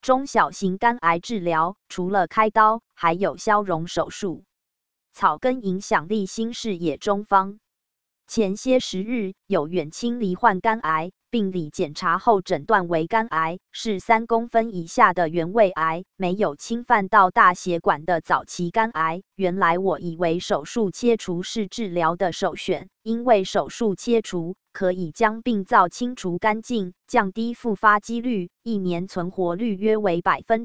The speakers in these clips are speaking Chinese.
中小型肝癌治疗除了开刀，还有消融手术。草根影响力新视野中方。前些时日，有远亲罹患肝癌，病理检查后诊断为肝癌，是3公分以下的原位癌，没有侵犯到大血管的早期肝癌。原来我以为手术切除是治疗的首选，因为手术切除可以将病灶清除干净，降低复发几率，1年存活率约为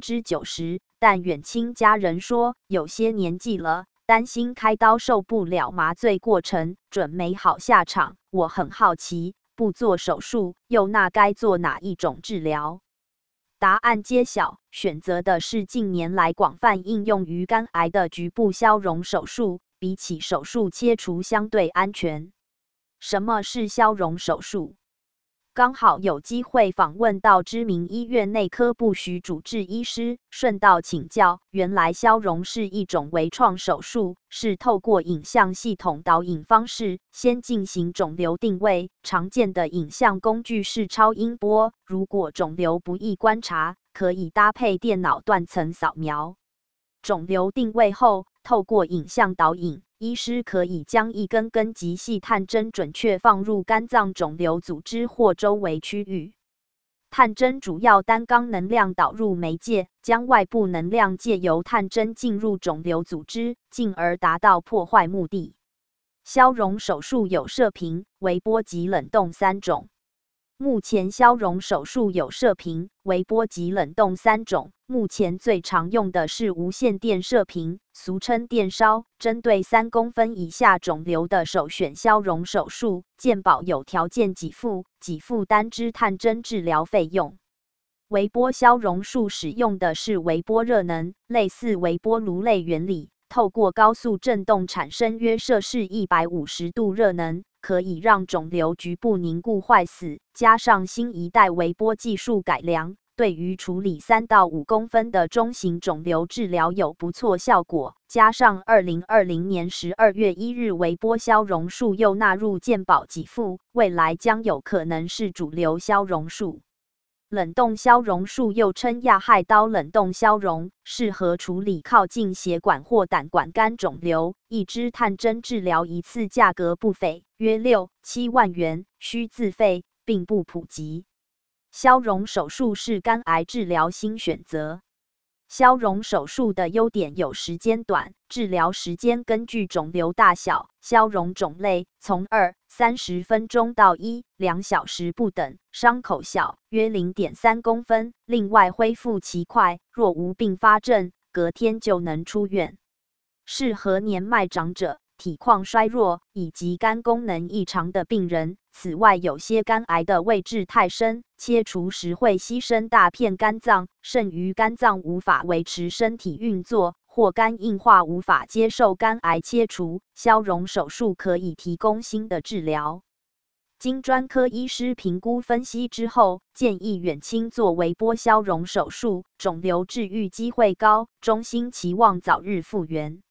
90%。但远亲家人说，有些年纪了，担心开刀受不了麻醉过程，准没好下场。我很好奇，不做手术又那该做哪一种治疗？答案揭晓，选择的是近年来广泛应用于肝癌的局部消融手术，比起手术切除相对安全。什么是消融手术？刚好有机会访问到知名医院内科部徐主治医师，顺道请教，原来消融是一种微创手术，是透过影像系统导引方式，先进行肿瘤定位。常见的影像工具是超音波，如果肿瘤不易观察，可以搭配电脑断层扫描。肿瘤定位后，透过影像导引，医师可以将一根根极细探针准确放入肝脏肿瘤组织或周围区域。探针主要单纲能量导入媒介，将外部能量借由探针进入肿瘤组织，进而达到破坏目的。消融手术有射频、微波及冷冻3种。目前消融手术有射频、微波及冷冻3种，目前最常用的是无线电射频，俗称电烧，针对3公分以下肿瘤的首选消融手术，健保有条件给付单支探针治疗费用。微波消融术使用的是微波热能，类似微波炉类原理，透过高速振动产生约摄氏150度热能，可以让肿瘤局部凝固坏死。加上新一代微波技术改良，对于处理3到5公分的中型肿瘤治疗有不错效果。加上2020年12月1日微波消融术又纳入健保给付，未来将有可能是主流消融术。冷冻消融术又称亚氦刀冷冻消融，适合处理靠近血管或胆管肝肿瘤，一支探针治疗一次价格不菲，约6、7万元，需自费，并不普及。消融手术是肝癌治疗新选择。消融手术的优点有时间短，治疗时间根据肿瘤大小、消融种类，从20-30分钟到1-2小时不等，伤口小，约0.3公分。另外恢复期快，若无并发症，隔天就能出院。适合年迈长者、体况衰弱以及肝功能异常的病人。此外，有些肝癌的位置太深，切除时会牺牲大片肝脏，剩余肝脏无法维持身体运作，或肝硬化无法接受肝癌切除，消融手术可以提供新的治疗。经专科医师评估分析之后，建议远亲做微波消融手术，肿瘤治愈机会高，衷心期望早日复原。